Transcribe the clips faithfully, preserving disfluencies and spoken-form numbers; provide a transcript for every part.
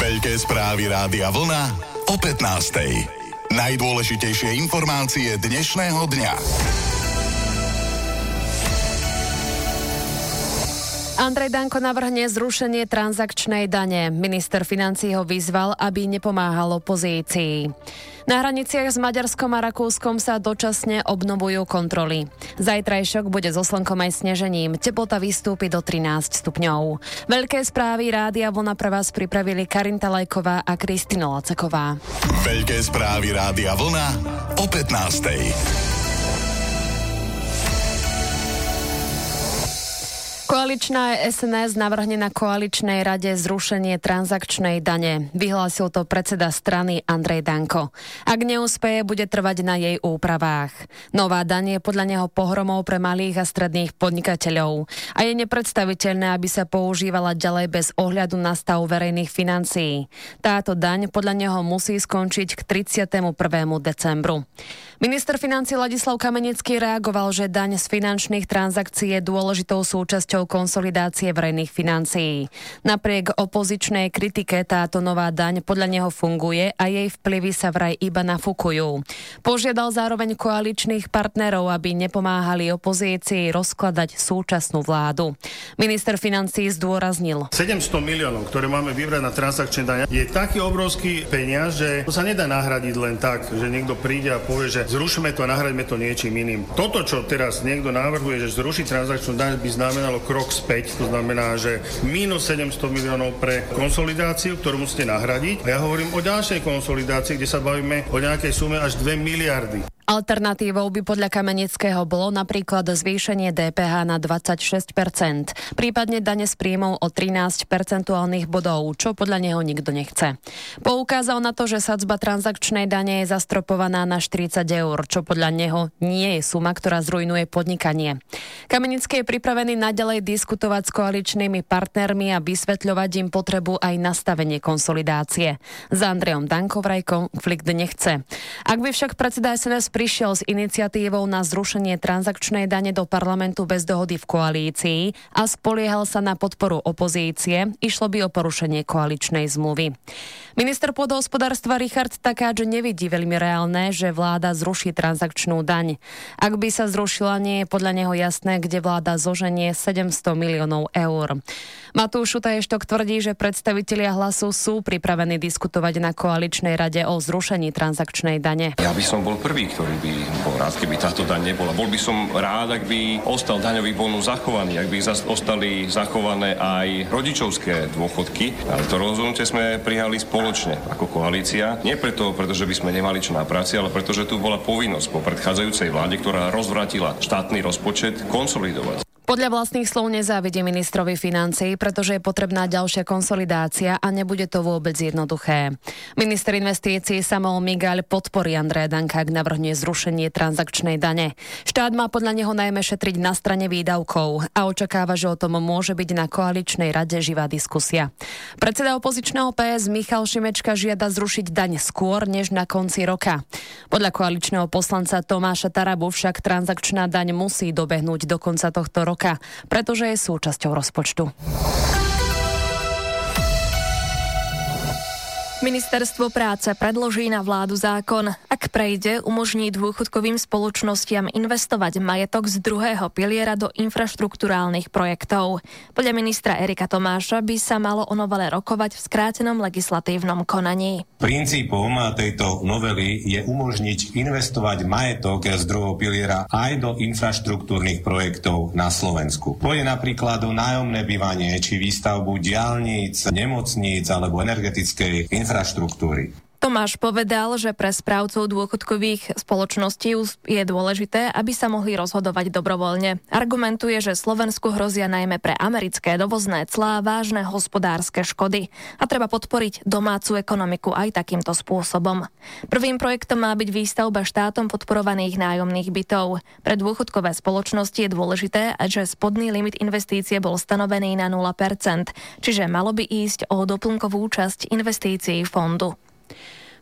Veľké správy Rádia Vlna o pätnástej. Najdôležitejšie informácie dnešného dňa. Andrej Danko navrhne zrušenie transakčnej dane. Minister financií ho vyzval, aby nepomáhal opozícii. Na hraniciach s Maďarskom a Rakúskom sa dočasne obnovujú kontroly. Zajtrajšok bude so slnkom aj snežením. Teplota vystúpi do trinásť stupňov. Veľké správy Rádia Vlna pre vás pripravili Karinta Lajková a Kristina Lacaková. Veľké správy Rádia Vlna o pätnástej. Koaličná es en es navrhne na koaličnej rade zrušenie transakčnej dane. Vyhlásil to predseda strany Andrej Danko. Ak neúspeje, bude trvať na jej úpravách. Nová daň je podľa neho pohromou pre malých a stredných podnikateľov a je nepredstaviteľné, aby sa používala ďalej bez ohľadu na stav verejných financií. Táto daň podľa neho musí skončiť k tridsiatemu prvému decembru. Minister financií Ladislav Kamenický reagoval, že daň z finančných transakcií je dôležitou súčasťou konsolidácie verejných financií. Napriek opozičnej kritike táto nová daň podľa neho funguje a jej vplyvy sa vraj iba nafúkujú. Požiadal zároveň koaličných partnerov, aby nepomáhali opozícii rozkladať súčasnú vládu. Minister financií zdôraznil: sedemsto miliónov, ktoré máme vybrať na transakčné dane, je taký obrovský peniaz, že to sa nedá nahradiť len tak, že niekto príde a povie, že zrušíme to a nahraďme to niečím iným. Toto, čo teraz niekto navrhuje, že zrušiť transakčnú daň, by znamenalo krok späť. To znamená, že mínus sedemsto miliónov pre konsolidáciu, ktorú musíte nahradiť. A ja hovorím o ďalšej konsolidácii, kde sa bavíme o nejakej sume až dve miliardy. Alternatívou by podľa Kamenického bolo napríklad zvýšenie dé pé há na dvadsaťšesť percent, prípadne dane z príjmov o trinásť percentuálnych bodov, čo podľa neho nikto nechce. Poukázal na to, že sadzba transakčnej dane je zastropovaná na štyridsať eur, čo podľa neho nie je suma, ktorá zrujnuje podnikanie. Kamenický je pripravený naďalej diskutovať s koaličnými partnermi a vysvetľovať im potrebu aj nastavenie konsolidácie. Za Andrejom Dankom vraj konflikt nechce. Ak by však predseda es en es prišiel s iniciatívou na zrušenie transakčnej dane do parlamentu bez dohody v koalícii a spoliehal sa na podporu opozície, išlo by o porušenie koaličnej zmluvy. Minister pôdohospodárstva Richard Takáč nevidí veľmi reálne, že vláda zruší transakčnú daň. Ak by sa zrušila, nie je podľa neho jasné, kde vláda zoženie sedemsto miliónov eur. Matúš Šutaještok tvrdí, že predstavitelia Hlasu sú pripravení diskutovať na koaličnej rade o zrušení transakčnej dane. Ja by som bol prvý, ktorý by bol rád, keby táto daň nebola. Bol by som rád, ak by ostal daňový bonus zachovaný, ak by ostali zachované aj rodičovské dôchodky. Ale to rozhodnutie sme prijali spoločne ako koalícia. Nie preto, pretože by sme nemali čo na práci, ale pretože tu bola povinnosť po predchádzajúcej vláde, ktorá rozvrátila štátny rozpočet, konsolidovať. Podľa vlastných slov nezávidí ministrovi financií, pretože je potrebná ďalšia konsolidácia a nebude to vôbec jednoduché. Minister investícií Samuel Migaľ podporí Andreja Danka, ak navrhne zrušenie transakčnej dane. Štát má podľa neho najmä šetriť na strane výdavkov a očakáva, že o tom môže byť na koaličnej rade živá diskusia. Predseda opozičného pé es Michal Šimečka žiada zrušiť daň skôr než na konci roka. Podľa koaličného poslanca Tomáša Tarabu však transakčná daň musí dobehnúť do konca tohto roka, pretože je súčasťou rozpočtu. Ministerstvo práce predloží na vládu zákon. Ak prejde, umožní dôchodkovým spoločnostiam investovať majetok z druhého piliera do infraštruktúrálnych projektov. Podľa ministra Erika Tomáša by sa malo o novele rokovať v skrátenom legislatívnom konaní. Princípom tejto novely je umožniť investovať majetok z druhého piliera aj do infraštruktúrnych projektov na Slovensku. Pôjde napríklad o nájomné bývanie či výstavbu diaľnic, nemocníc alebo energetickej infraštruktúry. Tomáš povedal, že pre správcov dôchodkových spoločností je dôležité, aby sa mohli rozhodovať dobrovoľne. Argumentuje, že Slovensku hrozia najmä pre americké dovozné clá vážne hospodárske škody a treba podporiť domácu ekonomiku aj takýmto spôsobom. Prvým projektom má byť výstavba štátom podporovaných nájomných bytov. Pre dôchodkové spoločnosti je dôležité, že spodný limit investície bol stanovený na nula percent, čiže malo by ísť o doplnkovú časť investícií fondu.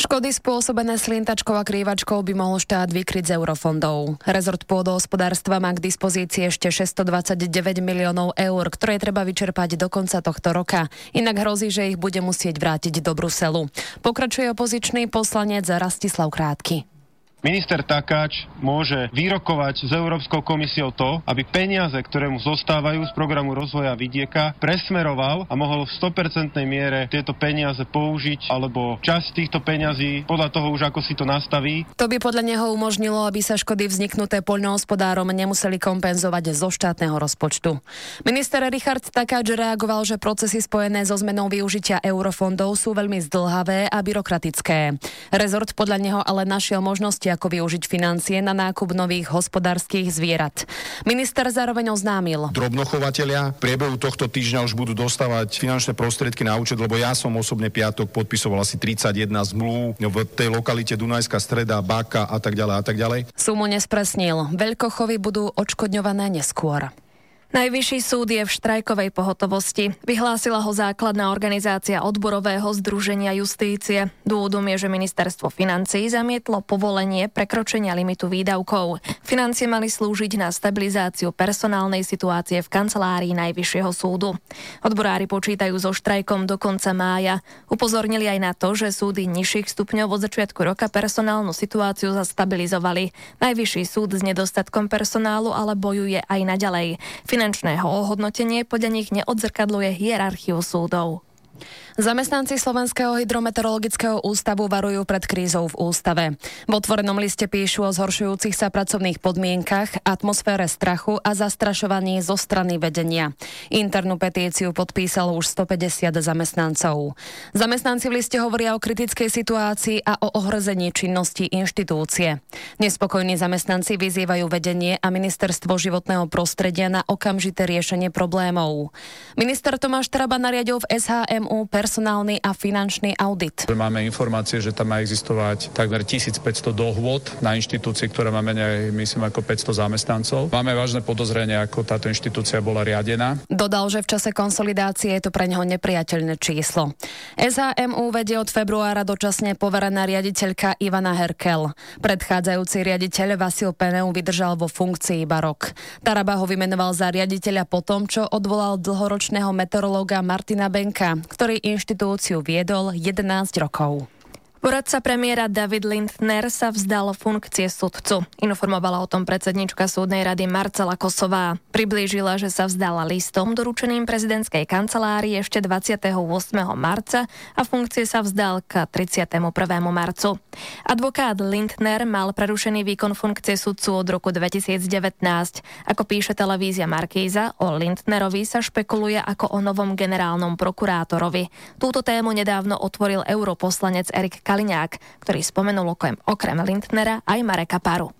Škody spôsobené slintačkou a krývačkou by mohol štát vykryť z eurofondov. Rezort pôdohospodárstva má k dispozícii ešte šesťstodvadsaťdeväť miliónov eur, ktoré treba vyčerpať do konca tohto roka. Inak hrozí, že ich bude musieť vrátiť do Bruselu. Pokračuje opozičný poslanec Rastislav Krátky. Minister Takáč môže vyrokovať s Európskou komisiou to, aby peniaze, ktoré mu zostávajú z programu rozvoja vidieka, presmeroval a mohol v sto percent miere tieto peniaze použiť, alebo časť týchto peňazí, podľa toho už ako si to nastaví. To by podľa neho umožnilo, aby sa škody vzniknuté poľnohospodárom nemuseli kompenzovať zo štátneho rozpočtu. Minister Richard Takáč reagoval, že procesy spojené so zmenou využitia eurofondov sú veľmi zdĺhavé a byrokratické. Rezort podľa neho ale našiel možnosti, ako využiť financie na nákup nových hospodárskych zvierat. Minister zároveň oznámil: drobnochovatelia v priebehu tohto týždňa už budú dostávať finančné prostriedky na účet, lebo ja som osobne piatok podpisoval asi tridsaťjeden zmluv v tej lokalite Dunajská Streda, Báka a tak ďalej a tak ďalej. Sumu nespresnil. Veľkochovy budú odškodňované neskôr. Najvyšší súd je v štrajkovej pohotovosti. Vyhlásila ho základná organizácia odborového združenia Justície. Dôvodom je, že ministerstvo financií zamietlo povolenie prekročenia limitu výdavkov. Financie mali slúžiť na stabilizáciu personálnej situácie v kancelárii Najvyššieho súdu. Odborári počítajú so štrajkom do konca mája. Upozornili aj na to, že súdy nižších stupňov od začiatku roka personálnu situáciu zastabilizovali. Najvyšší súd s nedostatkom personálu ale bojuje aj naďalej. Finančného ohodnotenie podľa nich neodzrkadluje hierarchiu súdov. Zamestnanci Slovenského hydrometeorologického ústavu varujú pred krízou v ústave. V otvorenom liste píšu o zhoršujúcich sa pracovných podmienkach, atmosfére strachu a zastrašovaní zo strany vedenia. Internú petíciu podpísalo už stopäťdesiat zamestnancov. Zamestnanci v liste hovoria o kritickej situácii a o ohrození činnosti inštitúcie. Nespokojní zamestnanci vyzývajú vedenie a ministerstvo životného prostredia na okamžité riešenie problémov. Minister Tomáš Taraba nariadil v es há em ú personálny a finančný audit. Máme informácie, že tam má existovať takmer tisícpäťsto dohôd na inštitúcii, ktorá má menej, myslím, ako päťsto zamestnancov. Máme vážne podozrenie, ako táto inštitúcia bola riadená. Dodal, že v čase konsolidácie je to pre neho nepriateľné číslo. es há em ú vedie od februára dočasne poverená riaditeľka Ivana Herkel. Predchádzajúci riaditeľ Vasil Peneu vydržal vo funkcii iba rok. Taraba ho vymenoval za riaditeľa po tom, čo odvolal dlhoročného meteorológa Martina Benka, ktorý inštitúciu viedol jedenásť rokov. Poradca premiéra David Lindner sa vzdal funkcie sudcu. Informovala o tom predsednička súdnej rady Marcela Kosová. Priblížila, že sa vzdala listom doručeným prezidentskej kancelárii ešte dvadsiateho ôsmeho marca a funkcie sa vzdal k tridsiateho prvého marcu. Advokát Lindner mal prerušený výkon funkcie sudcu od roku dvetisícdevätnásť. Ako píše televízia Markíza, o Lindnerovi sa špekuluje ako o novom generálnom prokurátorovi. Túto tému nedávno otvoril europoslanec Erik Kaliňák, ktorý spomenul okrem, okrem Lindnera aj Mareka Paru.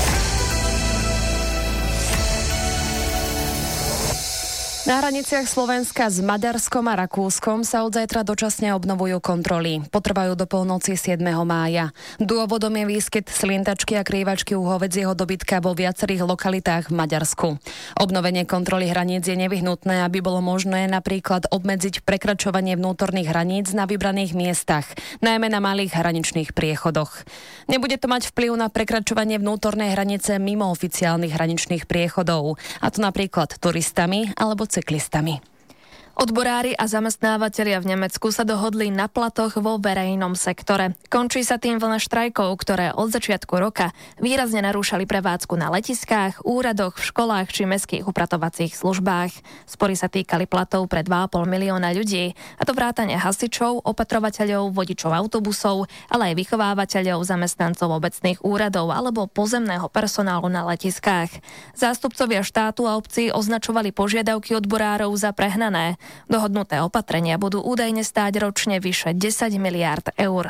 Na hraniciach Slovenska s Maďarskom a Rakúskom sa od zajtra dočasne obnovujú kontroly. Potrvajú do polnoci siedmeho mája. Dôvodom je výskyt slintačky a krývačky u hovedzieho dobytka vo viacerých lokalitách v Maďarsku. Obnovenie kontroly hraníc je nevyhnutné, aby bolo možné napríklad obmedziť prekračovanie vnútorných hraníc na vybraných miestach, najmä na malých hraničných priechodoch. Nebude to mať vplyv na prekračovanie vnútornej hranice mimo oficiálnych hraničných priechodov, a to napríklad turistami alebo cyklistami. Odborári a zamestnávateľia v Nemecku sa dohodli na platoch vo verejnom sektore. Končí sa tým vlna štrajkov, ktoré od začiatku roka výrazne narúšali prevádzku na letiskách, úradoch, v školách či mestských upratovacích službách. Spory sa týkali platov pre dva a pol milióna ľudí, a to vrátane hasičov, opatrovateľov, vodičov autobusov, ale aj vychovávateľov, zamestnancov obecných úradov alebo pozemného personálu na letiskách. Zástupcovia štátu a obcí označovali požiadavky odborárov za prehnané. Dohodnuté opatrenia budú údajne stáť ročne vyše desať miliárd eur.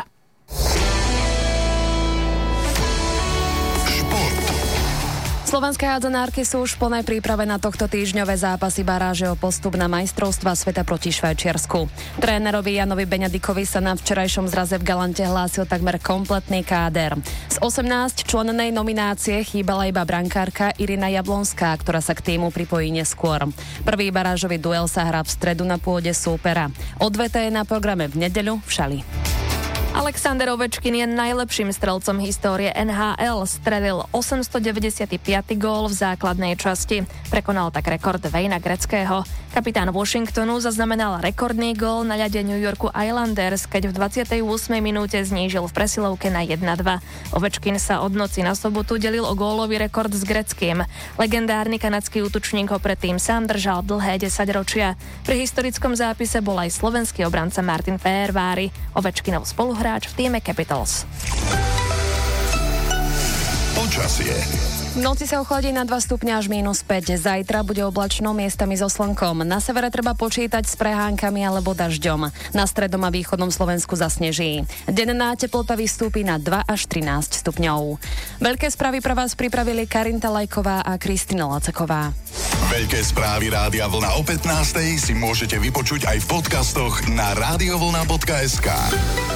Slovenské hádzanárky sú už v plnej príprave na tohto týždňové zápasy baráže o postup na majstrovstvá sveta proti Švajčiarsku. Trénerovi Janovi Beňadikovi sa na včerajšom zraze v Galante hlásil takmer kompletný káder. Z osemnásť člennej nominácie chýbala iba brankárka Irina Jablonská, ktorá sa k týmu pripojí neskôr. Prvý barážový duel sa hrá v stredu na pôde súpera. Odveta je na programe v nedeľu v Šali. Alexander Ovečkin je najlepším strelcom histórie en há el. Strelil osemstodeväťdesiaty piaty gól v základnej časti. Prekonal tak rekord Wayna Gretzkyho. Kapitán Washingtonu zaznamenal rekordný gól na ľade New Yorku Islanders, keď v dvadsiatej ôsmej minúte znížil v presilovke na jedna dva. Ovečkin sa od noci na sobotu delil o gólový rekord s Greckým. Legendárny kanadský útočník ho predtým sám držal dlhé desaťročia. Pri historickom zápise bol aj slovenský obranca Martin Fehervári, Ovečkinov spoluhráč v tíme Capitals. Počasie. V noci sa ochladí na dva stupňa až mínus päť. Zajtra bude oblačno, miestami so slnkom. Na severe treba počítať s prehánkami alebo dažďom. Na stredom a východnom Slovensku zasneží. Denná teplota vystúpi na dva až trinásť stupňov. Veľké správy pre vás pripravili Karinta Lajková a Kristina Lacaková. Veľké správy Rádia Vlna o pätnástej si môžete vypočuť aj v podcastoch na radiovlna bodka es ká.